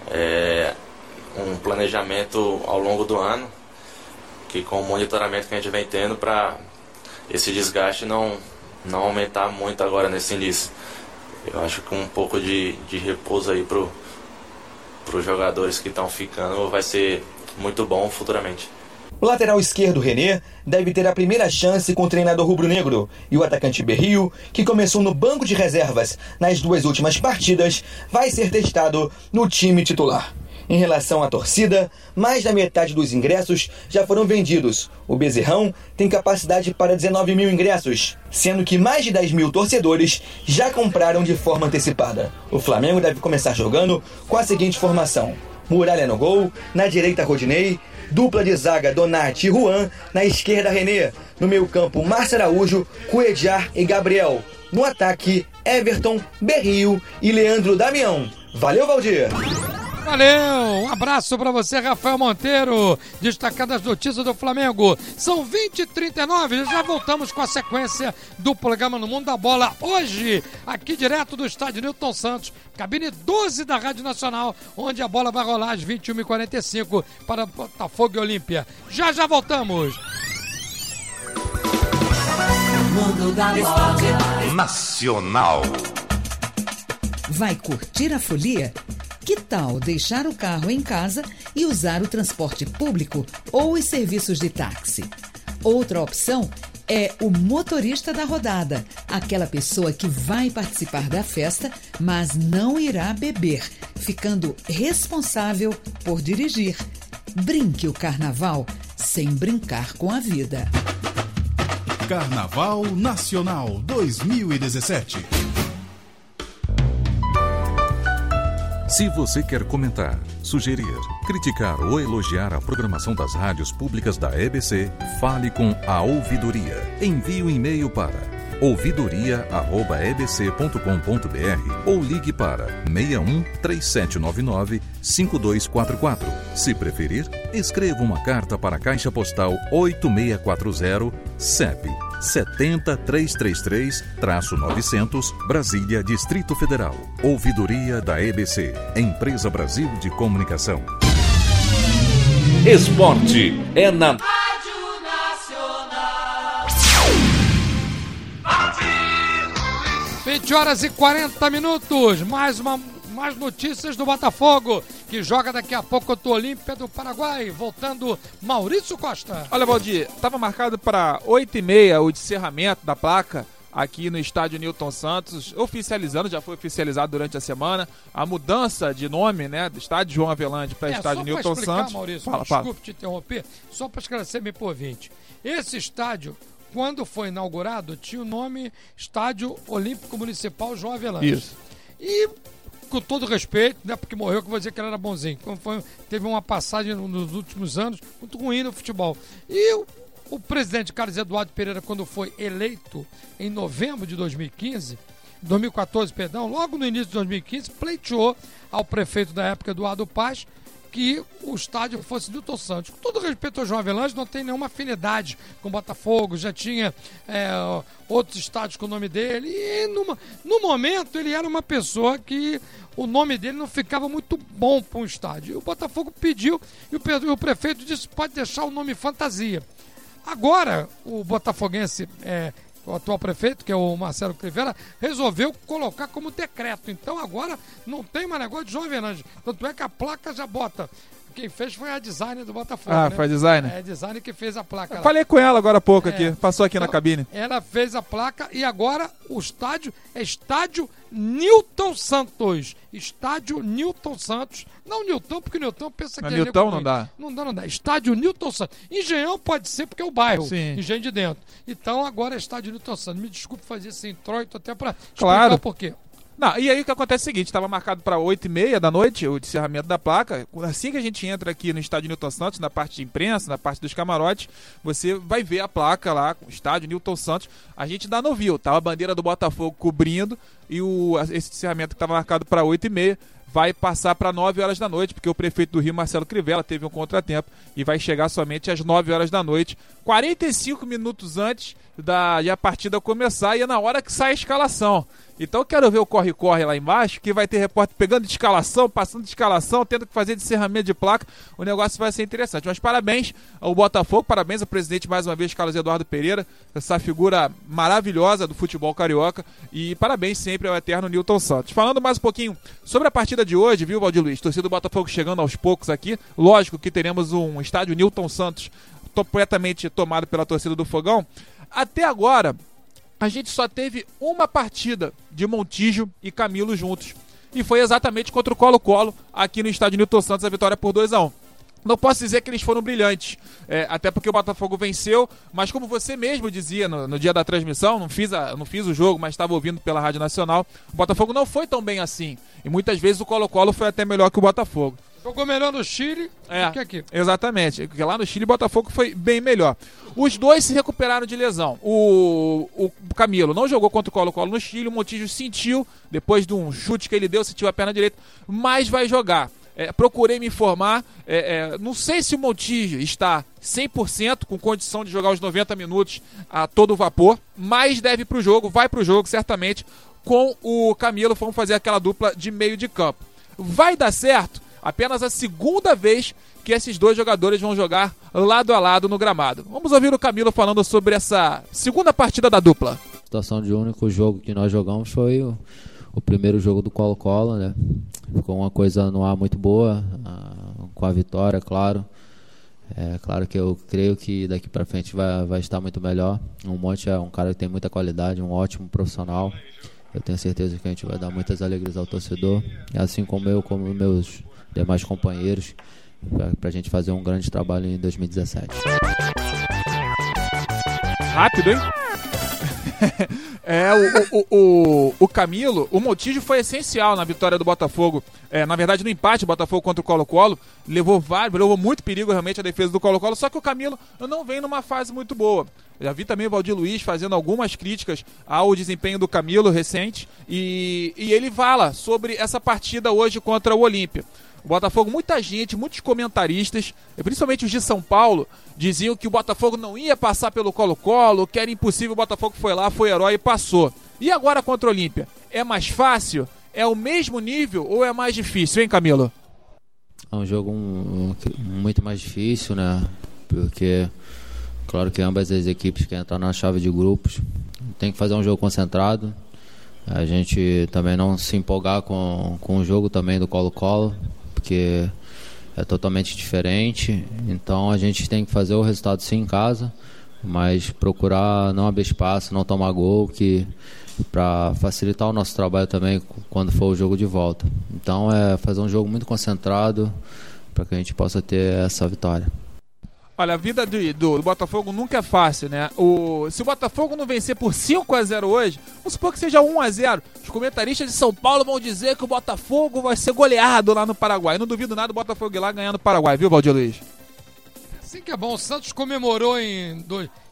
Um planejamento ao longo do ano, que com o monitoramento que a gente vem tendo para esse desgaste não aumentar muito agora nesse início. Eu acho que um pouco de repouso aí para os jogadores que estão ficando vai ser muito bom futuramente. O lateral esquerdo, René, deve ter a primeira chance com o treinador rubro-negro. E o atacante Berrio, que começou no banco de reservas nas 2 últimas partidas, vai ser testado no time titular. Em relação à torcida, mais da metade dos ingressos já foram vendidos. O Bezerrão tem capacidade para 19 mil ingressos, sendo que mais de 10 mil torcedores já compraram de forma antecipada. O Flamengo deve começar jogando com a seguinte formação: Muralha no gol, na direita Rodinei, dupla de zaga Donati e Juan, na esquerda René, no meio campo Márcio Araújo, Cuejar e Gabriel. No ataque, Everton, Berrio e Leandro Damião. Valeu, Valdir! Valeu, um abraço pra você, Rafael Monteiro, destacando as notícias do Flamengo. São 20h39, já voltamos com a sequência do programa No Mundo da Bola. Hoje, aqui direto do estádio Newton Santos, cabine 12 da Rádio Nacional, onde a bola vai rolar às 21h45 para Botafogo e Olímpia. Já voltamos. Mundo da Bola Nacional. Vai curtir a folia? Que tal deixar o carro em casa e usar o transporte público ou os serviços de táxi? Outra opção é o motorista da rodada, aquela pessoa que vai participar da festa, mas não irá beber, ficando responsável por dirigir. Brinque o carnaval sem brincar com a vida. Carnaval Nacional 2017. Se você quer comentar, sugerir, criticar ou elogiar a programação das rádios públicas da EBC, fale com a Ouvidoria. Envie um e-mail para ouvidoria@ebc.com.br ou ligue para 61 3799 5244. Se preferir, escreva uma carta para a Caixa Postal 8640, CEP 70333-900, Brasília, Distrito Federal. Ouvidoria da EBC, Empresa Brasil de Comunicação. Esporte é na Rádio Nacional. 20h40. Mais notícias do Botafogo, que joga daqui a pouco contra o Olímpia do Paraguai. Voltando, Maurício Costa. Olha, Valdir, estava marcado para 8h30 o encerramento da placa aqui no estádio Newton Santos, já foi oficializado durante a semana, a mudança de nome, né, do estádio João Avelange para estádio Newton Santos. Maurício, desculpe te interromper, só para esclarecer bem por ouvinte. Esse estádio, quando foi inaugurado, tinha o nome Estádio Olímpico Municipal João Avelange. Isso. E, com todo respeito, não é porque morreu que eu vou dizer que ele era bonzinho. Teve uma passagem nos últimos anos muito ruim no futebol. E o presidente Carlos Eduardo Pereira, quando foi eleito em novembro de 2014, logo no início de 2015, pleiteou ao prefeito da época, Eduardo Paz, que o estádio fosse Newton Santos. Com todo respeito ao João Avelange, não tem nenhuma afinidade com o Botafogo, já tinha outros estádios com o nome dele, e no momento ele era uma pessoa que o nome dele não ficava muito bom para um estádio. E o Botafogo pediu, e o prefeito disse, pode deixar o nome fantasia. Agora, o botafoguense, o atual prefeito, que é o Marcelo Crivella, resolveu colocar como decreto. Então agora não tem mais negócio de João Avelange. Tanto é que a placa já bota. Quem fez foi a designer do Botafogo. Ah, né? Foi a designer? É a designer que fez a placa. Eu falei com ela agora há pouco aqui, passou aqui na cabine. Ela fez a placa e agora o estádio é Estádio Newton Santos. Estádio Newton Santos. Não Newton, porque Newton pensa que é Newton não dá. Não dá. Estádio Newton Santos. Engenhão pode ser porque é o bairro. Sim. Engenho de Dentro. Então agora é Estádio Newton Santos. Me desculpe fazer esse introito até para explicar o porquê. Não, e aí o que acontece é o seguinte, estava marcado para 8h30 da noite, o encerramento da placa. Assim que a gente entra aqui no estádio Newton Santos, na parte de imprensa, na parte dos camarotes, você vai ver a placa lá, o estádio Newton Santos. A gente ainda não viu, tava a bandeira do Botafogo cobrindo e esse encerramento que estava marcado para 8h30 vai passar para 9 horas da noite, porque o prefeito do Rio, Marcelo Crivella, teve um contratempo e vai chegar somente às 9 horas da noite, 45 minutos antes de a partida começar, e é na hora que sai a escalação. Então eu quero ver o corre-corre lá embaixo, que vai ter repórter pegando de escalação, passando de escalação, tendo que fazer de encerramento de placa. O negócio vai ser interessante. Mas parabéns ao Botafogo, parabéns ao presidente mais uma vez, Carlos Eduardo Pereira, essa figura maravilhosa do futebol carioca, e parabéns sempre ao eterno Newton Santos. Falando mais um pouquinho sobre a partida de hoje, viu, Valdir Luiz? Torcida do Botafogo chegando aos poucos aqui. Lógico que teremos um estádio Newton Santos completamente tomado pela torcida do Fogão. Até agora, a gente só teve uma partida de Montijo e Camilo juntos. E foi exatamente contra o Colo-Colo, aqui no estádio Newton Santos, a vitória por 2-1. Não posso dizer que eles foram brilhantes, até porque o Botafogo venceu, mas como você mesmo dizia no dia da transmissão, não fiz o jogo, mas estava ouvindo pela Rádio Nacional, o Botafogo não foi tão bem assim. E muitas vezes o Colo-Colo foi até melhor que o Botafogo. Jogou melhor no Chile do que aqui. Exatamente, porque lá no Chile o Botafogo foi bem melhor. Os dois se recuperaram de lesão. O Camilo não jogou contra o Colo-Colo no Chile, o Montijo sentiu, depois de um chute que ele deu, sentiu a perna direita, mas vai jogar. Procurei me informar, não sei se o Montijo está 100% com condição de jogar os 90 minutos a todo vapor, mas deve ir pro jogo, vai pro jogo certamente, com o Camilo, vamos fazer aquela dupla de meio de campo. Vai dar certo? Apenas a segunda vez que esses dois jogadores vão jogar lado a lado no gramado. Vamos ouvir o Camilo falando sobre essa segunda partida da dupla. A situação de único jogo que nós jogamos foi o primeiro jogo do Colo-Colo, né? Ficou uma coisa no ar muito boa, com a vitória, claro. Claro que eu creio que daqui para frente vai estar muito melhor. O Monte é um cara que tem muita qualidade, um ótimo profissional. Eu tenho certeza que a gente vai dar muitas alegrias ao torcedor, assim como eu, como meus demais companheiros, para a gente fazer um grande trabalho em 2017. Rápido, hein? O Camilo, o Montijo foi essencial na vitória do Botafogo. Na verdade, no empate do Botafogo contra o Colo-Colo, levou muito perigo realmente a defesa do Colo-Colo, só que o Camilo não vem numa fase muito boa. Já vi também o Valdir Luiz fazendo algumas críticas ao desempenho do Camilo recente, e ele fala sobre essa partida hoje contra o Olímpia. O Botafogo, muita gente, muitos comentaristas, principalmente os de São Paulo, diziam que o Botafogo não ia passar pelo Colo-Colo, que era impossível, o Botafogo foi lá, foi herói e passou. E agora contra o Olímpia? É mais fácil? É o mesmo nível ou é mais difícil, hein, Camilo? É um jogo muito mais difícil, né? Porque, claro que ambas as equipes que entram na chave de grupos tem que fazer um jogo concentrado. A gente também não se empolgar com o jogo também do Colo-Colo, porque é totalmente diferente. Então a gente tem que fazer o resultado sim em casa, mas procurar não abrir espaço, não tomar gol, para facilitar o nosso trabalho também quando for o jogo de volta. Então é fazer um jogo muito concentrado para que a gente possa ter essa vitória. Olha, a vida do Botafogo nunca é fácil, né? Se o Botafogo não vencer por 5-0 hoje, vamos supor que seja 1-0. Os comentaristas de São Paulo vão dizer que o Botafogo vai ser goleado lá no Paraguai. Não duvido nada do Botafogo ir lá ganhar no Paraguai, viu, Valdir Luiz? Assim que é bom. O Santos comemorou em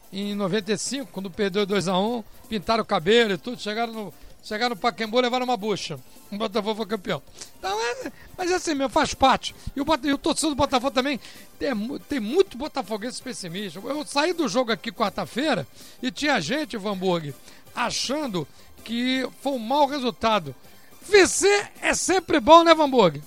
95, quando perdeu 2-1, pintaram o cabelo e tudo, chegaram no Pacaembu e levaram uma bucha. O Botafogo foi campeão. Então mas é assim mesmo, faz parte. E o torcedor do Botafogo também tem muito botafoguense pessimista. Eu saí do jogo aqui quarta-feira e tinha gente, Vanburg, achando que foi um mau resultado. Vencer é sempre bom, né, Vanburg?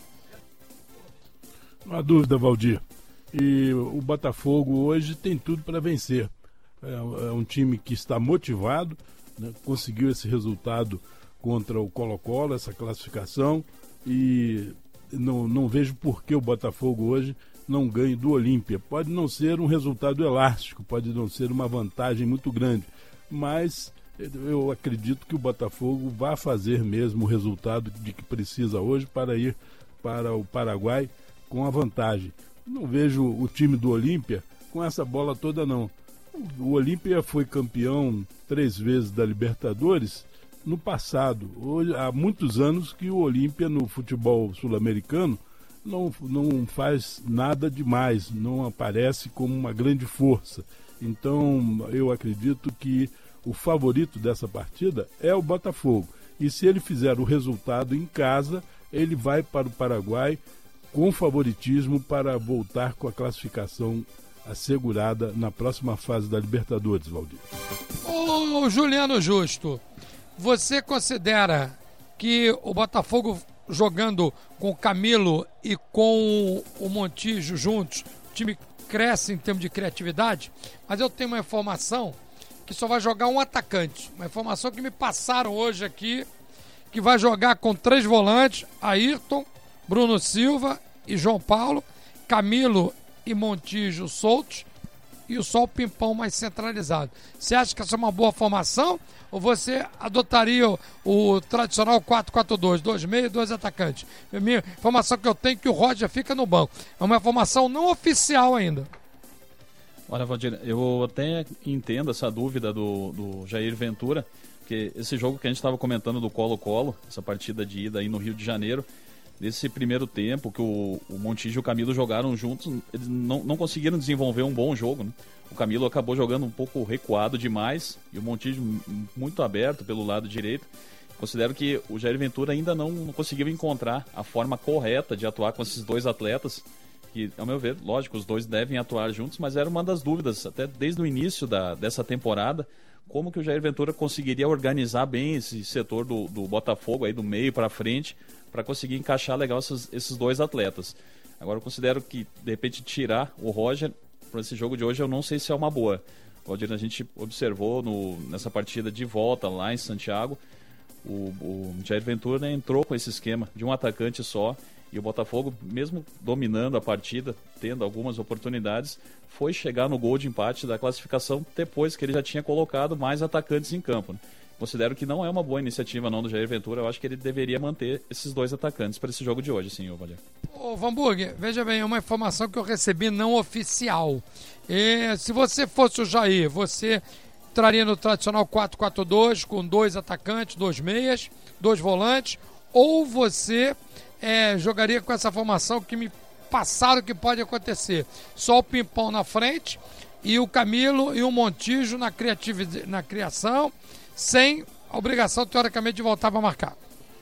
Não há dúvida, Valdir. E o Botafogo hoje tem tudo para vencer. É um time que está motivado, né? Conseguiu esse resultado contra o Colo-Colo, essa classificação, e não vejo por que o Botafogo hoje não ganhe do Olímpia. Pode não ser um resultado elástico, pode não ser uma vantagem muito grande, mas eu acredito que o Botafogo vai fazer mesmo o resultado de que precisa hoje para ir para o Paraguai com a vantagem. Não vejo o time do Olímpia com essa bola toda, não. O Olímpia foi campeão 3 vezes da Libertadores, no passado. Hoje, há muitos anos que o Olímpia no futebol sul-americano não faz nada demais, não aparece como uma grande força. Então eu acredito que o favorito dessa partida é o Botafogo. E se ele fizer o resultado em casa, ele vai para o Paraguai com favoritismo para voltar com a classificação assegurada na próxima fase da Libertadores, Valdir. Ô Juliano Justo, você considera que o Botafogo jogando com o Camilo e com o Montijo juntos, o time cresce em termos de criatividade? Mas eu tenho uma informação que só vai jogar um atacante. Uma informação que me passaram hoje aqui, que vai jogar com 3 volantes, Ayrton, Bruno Silva e João Paulo, Camilo e Montijo soltos, e só o Pimpão mais centralizado. Você acha que essa é uma boa formação? Ou você adotaria o tradicional 4-4-2, 2 meios e 2 atacantes? A minha informação que eu tenho é que o Roger fica no banco. É uma informação não oficial ainda. Olha, Valdir, eu até entendo essa dúvida do Jair Ventura, porque esse jogo que a gente estava comentando do Colo-Colo, essa partida de ida aí no Rio de Janeiro, nesse primeiro tempo que o Montijo e o Camilo jogaram juntos, eles não conseguiram desenvolver um bom jogo, né? O Camilo acabou jogando um pouco recuado demais e o Montijo muito aberto pelo lado direito. Considero que o Jair Ventura ainda não conseguiu encontrar a forma correta de atuar com esses dois atletas, que, ao meu ver, lógico, os dois devem atuar juntos, mas era uma das dúvidas, até desde o início dessa temporada, como que o Jair Ventura conseguiria organizar bem esse setor do Botafogo, aí do meio para frente, para conseguir encaixar legal esses dois atletas. Agora eu considero que, de repente, tirar o Roger para esse jogo de hoje, eu não sei se é uma boa. Valdir, a gente observou nessa partida de volta lá em Santiago, o Jair Ventura, né, entrou com esse esquema de um atacante só, e o Botafogo, mesmo dominando a partida, tendo algumas oportunidades, foi chegar no gol de empate da classificação depois que ele já tinha colocado mais atacantes em campo, né? Considero que não é uma boa iniciativa não do Jair Ventura. Eu acho que ele deveria manter esses dois atacantes para esse jogo de hoje, sim, Valdir. Ô Vanburg, veja bem, é uma informação que eu recebi não oficial. Se você fosse o Jair, você traria no tradicional 4-4-2 com 2 atacantes, 2 meias, 2 volantes, ou você jogaria com essa formação que me passaram que pode acontecer? Só o Pimpão na frente e o Camilo e o Montijo na criação, sem a obrigação, teoricamente, de voltar para marcar.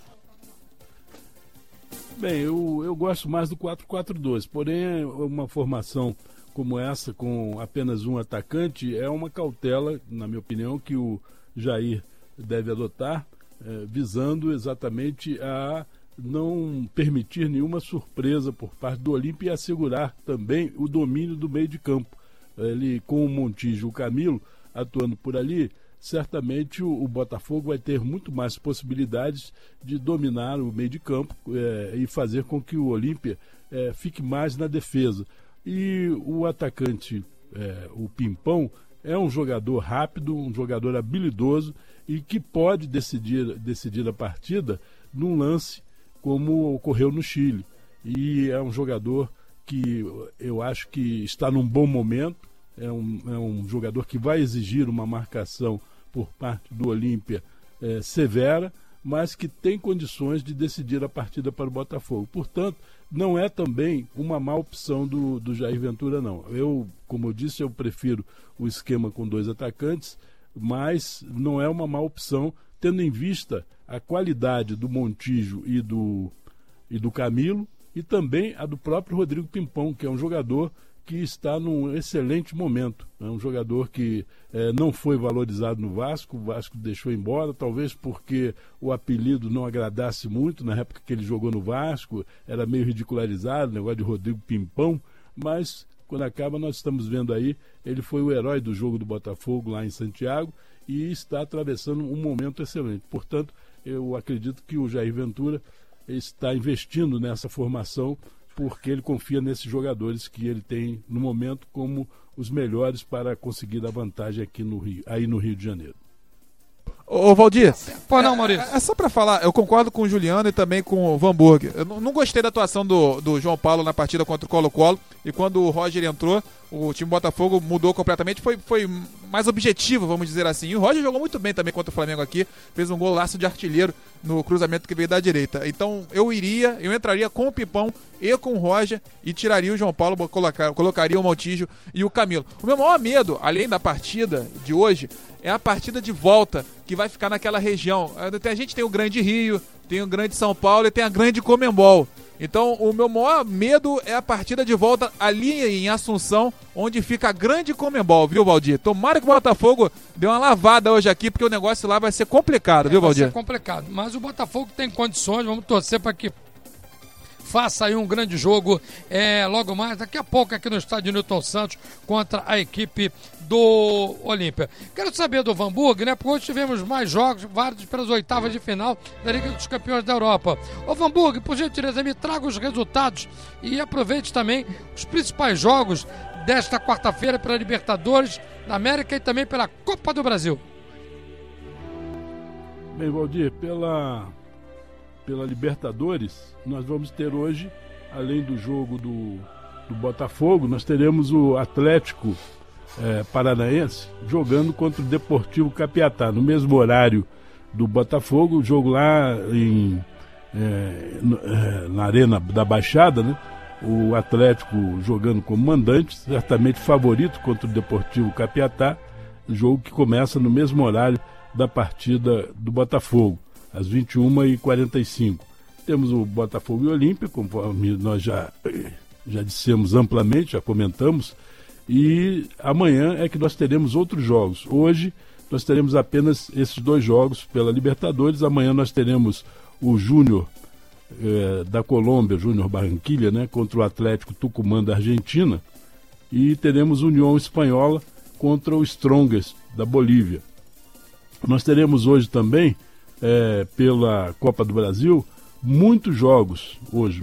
Bem, eu gosto mais do 4-4-2, porém uma formação como essa, com apenas um atacante, é uma cautela, na minha opinião, que o Jair deve adotar, visando exatamente a não permitir nenhuma surpresa por parte do Olímpia e assegurar também o domínio do meio de campo. Ele, com o Montijo e o Camilo atuando por ali, certamente o Botafogo vai ter muito mais possibilidades de dominar o meio de campo e fazer com que o Olímpia fique mais na defesa. E o atacante, o Pimpão, é um jogador rápido, um jogador habilidoso e que pode decidir a partida num lance como ocorreu no Chile. E é um jogador que eu acho que está num bom momento, é um jogador que vai exigir uma marcação por parte do Olímpia severa, mas que tem condições de decidir a partida para o Botafogo. Portanto, não é também uma má opção do Jair Ventura, não. Como eu disse, eu prefiro o esquema com 2 atacantes, mas não é uma má opção, tendo em vista a qualidade do Montijo e do Camilo, e também a do próprio Rodrigo Pimpão, que é um jogador que está num excelente momento. É um jogador que não foi valorizado no Vasco, o Vasco deixou embora, talvez porque o apelido não agradasse muito na época que ele jogou no Vasco, era meio ridicularizado, o negócio de Rodrigo Pimpão, mas quando acaba nós estamos vendo aí, ele foi o herói do jogo do Botafogo lá em Santiago e está atravessando um momento excelente. Portanto, eu acredito que o Jair Ventura está investindo nessa formação porque ele confia nesses jogadores que ele tem no momento como os melhores para conseguir a vantagem aqui no Rio de Janeiro. Ô Valdir, Pô, não, Maurício. É só pra falar, eu concordo com o Juliano e também com o Vanburg. Eu não gostei da atuação do João Paulo na partida contra o Colo-Colo, e quando o Roger entrou, o time Botafogo mudou completamente, foi mais objetivo, vamos dizer assim. E o Roger jogou muito bem também contra o Flamengo aqui, fez um golaço de artilheiro no cruzamento que veio da direita. Então eu entraria com o Pipão e com o Roger e tiraria o João Paulo, colocaria o Montijo e o Camilo. O meu maior medo, além da partida de hoje, é a partida de volta, que vai ficar naquela região. A gente tem o Grande Rio, tem o Grande São Paulo e tem a Grande Comembol. Então, o meu maior medo é a partida de volta ali em Assunção, onde fica a Grande Comembol, viu, Valdir? Tomara que o Botafogo dê uma lavada hoje aqui, porque o negócio lá vai ser complicado, viu, Valdir? Vai ser complicado, mas o Botafogo tem condições, vamos torcer para que faça aí um grande jogo logo mais, daqui a pouco aqui no estádio Newton Santos contra a equipe do Olímpia. Quero saber do Vanburg, né? Porque hoje tivemos mais jogos, vários pelas oitavas de final da Liga dos Campeões da Europa. Ô Vanburg, por gentileza, me traga os resultados e aproveite também os principais jogos desta quarta-feira pela Libertadores da América e também pela Copa do Brasil. Bem, Valdir, pela Libertadores, nós vamos ter hoje, além do jogo do Botafogo, nós teremos o Atlético Paranaense jogando contra o Deportivo Capiatá, no mesmo horário do Botafogo, o jogo lá na Arena da Baixada, né? O Atlético jogando como mandante, certamente favorito contra o Deportivo Capiatá, jogo que começa no mesmo horário da partida do Botafogo, às 21h45. Temos o Botafogo e o Olímpia, conforme nós já dissemos amplamente, já comentamos, e amanhã é que nós teremos outros jogos. Hoje nós teremos apenas esses dois jogos pela Libertadores. Amanhã nós teremos o Júnior da Colômbia, Júnior Barranquilla, né, contra o Atlético Tucumã da Argentina, e teremos União Espanhola contra o Strongest da Bolívia. Nós teremos hoje também, pela Copa do Brasil, muitos jogos,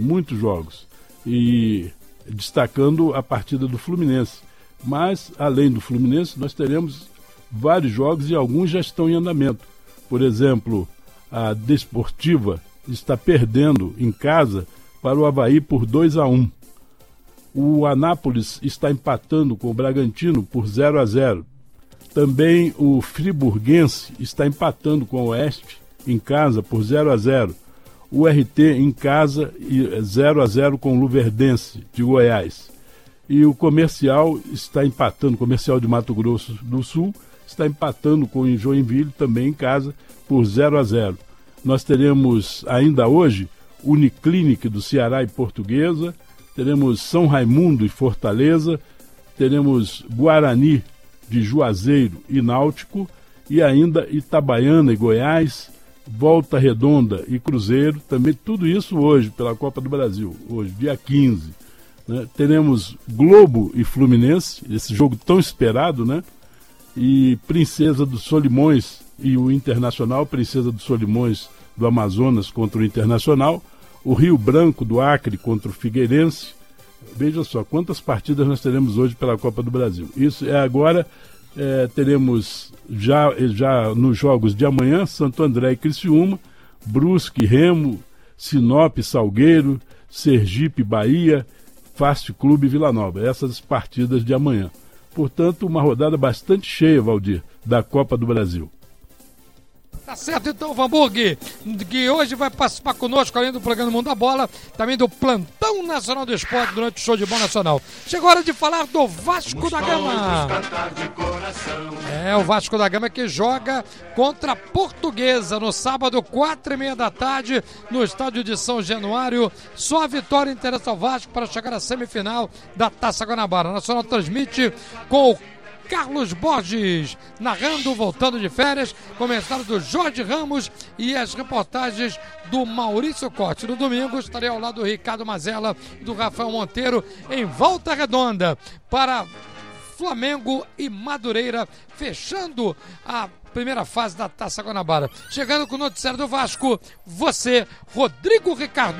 e destacando a partida do Fluminense. Mas, além do Fluminense, nós teremos vários jogos e alguns já estão em andamento. Por exemplo, a Desportiva está perdendo em casa para o Avaí por 2-1. O Anápolis está empatando com o Bragantino por 0-0. Também o Friburguense está empatando com o Oeste em casa por 0-0. O RT em casa 0-0 com o Luverdense de Goiás. E o Comercial está empatando, o Comercial de Mato Grosso do Sul está empatando com o Joinville também em casa por 0-0. Nós teremos ainda hoje Uniclinic do Ceará e Portuguesa, teremos São Raimundo e Fortaleza, teremos Guarani de Juazeiro e Náutico, e ainda Itabaiana e Goiás, Volta Redonda e Cruzeiro, também tudo isso hoje pela Copa do Brasil, hoje, dia 15. Né? Teremos Globo e Fluminense, esse jogo tão esperado, né? E Princesa dos Solimões e o Internacional, Princesa dos Solimões do Amazonas contra o Internacional, o Rio Branco do Acre contra o Figueirense. Veja só quantas partidas nós teremos hoje pela Copa do Brasil. Isso é agora, teremos já nos jogos de amanhã, Santo André e Criciúma, Brusque, Remo, Sinop, Salgueiro, Sergipe, Bahia, Fácil Clube Vila Nova, essas partidas de amanhã. Portanto, uma rodada bastante cheia, Valdir, da Copa do Brasil. Tá certo, então, Vanburg, que hoje vai participar conosco, além do programa Mundo da Bola, também do Plantão Nacional do Esporte durante o Show de Bola Nacional. Chegou a hora de falar do Vasco da Gama. O Vasco da Gama que joga contra a Portuguesa no sábado, 4h30 da tarde, no estádio de São Januário. Só a vitória interessa ao Vasco para chegar à semifinal da Taça Guanabara. O Nacional transmite com o Carlos Borges, narrando, voltando de férias, comentário do Jorge Ramos e as reportagens do Maurício Corte. No domingo estarei ao lado do Ricardo Mazella e do Rafael Monteiro em Volta Redonda para Flamengo e Madureira, fechando a primeira fase da Taça Guanabara. Chegando com o noticiário do Vasco, você, Rodrigo Ricardo.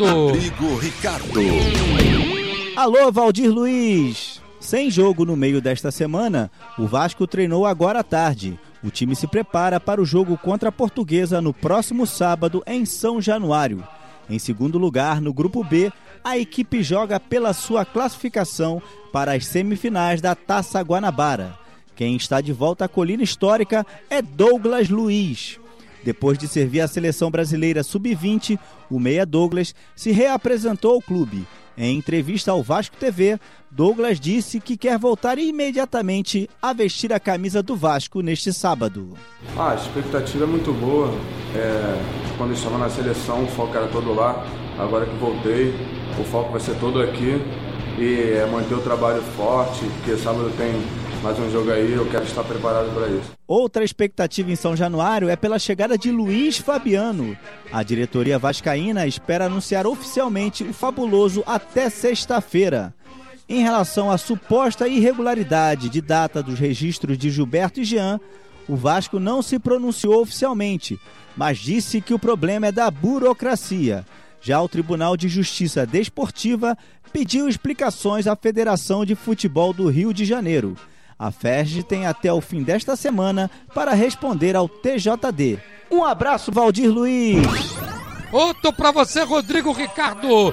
Alô, Valdir Luiz. Sem jogo no meio desta semana, o Vasco treinou agora à tarde. O time se prepara para o jogo contra a Portuguesa no próximo sábado em São Januário. Em segundo lugar, no Grupo B, a equipe joga pela sua classificação para as semifinais da Taça Guanabara. Quem está de volta à colina histórica é Douglas Luiz. Depois de servir a seleção brasileira sub-20, o meia Douglas se reapresentou ao clube. Em entrevista ao Vasco TV, Douglas disse que quer voltar imediatamente a vestir a camisa do Vasco neste sábado. A expectativa é muito boa. Quando eu estava na seleção, o foco era todo lá. Agora que voltei, o foco vai ser todo aqui. E é manter o trabalho forte, porque sábado tem mais um jogo aí, eu quero estar preparado para isso. Outra expectativa em São Januário é pela chegada de Luiz Fabiano. A diretoria vascaína espera anunciar oficialmente o fabuloso até sexta-feira. Em relação à suposta irregularidade de data dos registros de Gilberto e Jean, o Vasco não se pronunciou oficialmente, mas disse que o problema é da burocracia. Já o Tribunal de Justiça Desportiva pediu explicações à Federação de Futebol do Rio de Janeiro. A FERJ tem até o fim desta semana para responder ao TJD. Um abraço, Valdir Luiz! Outro para você, Rodrigo Ricardo,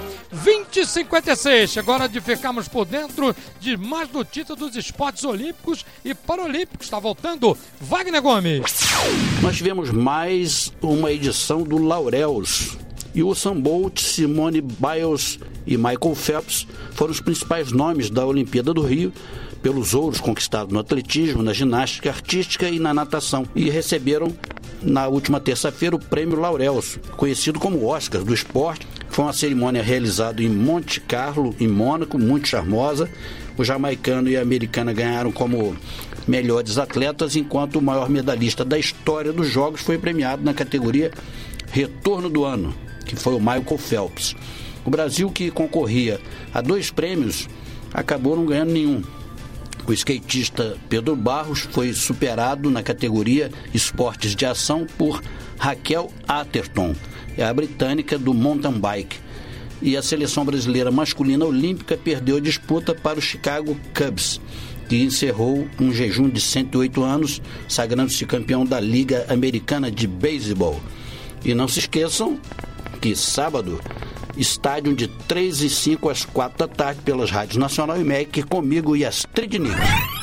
20h56. Agora de ficarmos por dentro de mais notícias dos esportes olímpicos e paralímpicos. Está voltando Wagner Gomes. Nós tivemos mais uma edição do Laureus. E o Usain Bolt, Simone Biles e Michael Phelps foram os principais nomes da Olimpíada do Rio, pelos ouros conquistados no atletismo, na ginástica artística e na natação. E receberam, na última terça-feira, o Prêmio Laureus, conhecido como Oscar do esporte. Foi uma cerimônia realizada em Monte Carlo, em Mônaco, muito charmosa. O jamaicano e a americana ganharam como melhores atletas, enquanto o maior medalhista da história dos Jogos foi premiado na categoria Retorno do Ano, que foi o Michael Phelps. O Brasil, que concorria a 2 prêmios, acabou não ganhando nenhum. O skatista Pedro Barros foi superado na categoria Esportes de Ação por Raquel Atherton, a britânica do mountain bike. E a seleção brasileira masculina olímpica perdeu a disputa para o Chicago Cubs, que encerrou um jejum de 108 anos, sagrando-se campeão da Liga Americana de Beisebol. E não se esqueçam que sábado, estádio de 3 e 5 às 4 da tarde pelas rádios Nacional e MEC, comigo e Astrid Nick.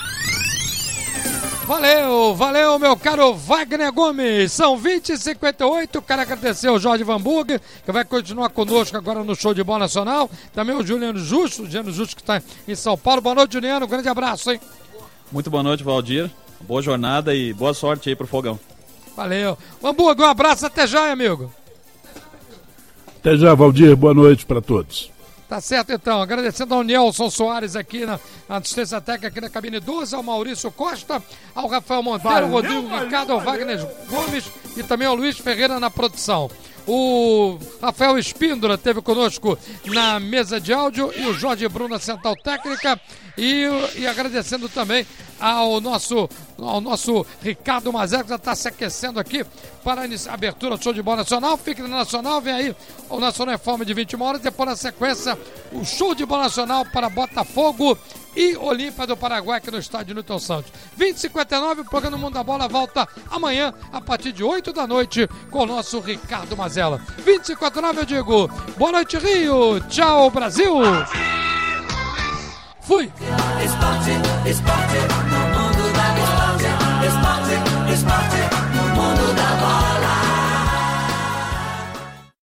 Valeu, meu caro Wagner Gomes. São 20h58. Quero agradecer ao Jorge Van Burger, que vai continuar conosco agora no Show de Bola Nacional. Também o Juliano Justo, que está em São Paulo. Boa noite, Juliano. Um grande abraço, hein? Muito boa noite, Valdir. Boa jornada e boa sorte aí pro Fogão. Valeu. Van Burger, um abraço. Até já, amigo. Até já, Valdir. Boa noite para todos. Tá certo, então. Agradecendo ao Nelson Soares aqui na assistência técnica aqui na cabine 12, ao Maurício Costa, ao Rafael Monteiro, ao Rodrigo Ricardo, ao Wagner Gomes e também ao Luiz Ferreira na produção. O Rafael Espíndola esteve conosco na mesa de áudio e o Jorge Bruno na central técnica e agradecendo também ao nosso Ricardo Mazé, que já está se aquecendo aqui para a abertura do Show de Bola Nacional. Fique no Nacional, vem aí o Nacional em forma de 21 horas, depois na sequência o Show de Bola Nacional para Botafogo e Olímpia do Paraguai aqui no estádio Newton Santos. 20h59, o programa Mundo da Bola volta amanhã a partir de 8 da noite com o nosso Ricardo Mazella. 20h59 eu digo, boa noite Rio, tchau Brasil. Fui. Esporte,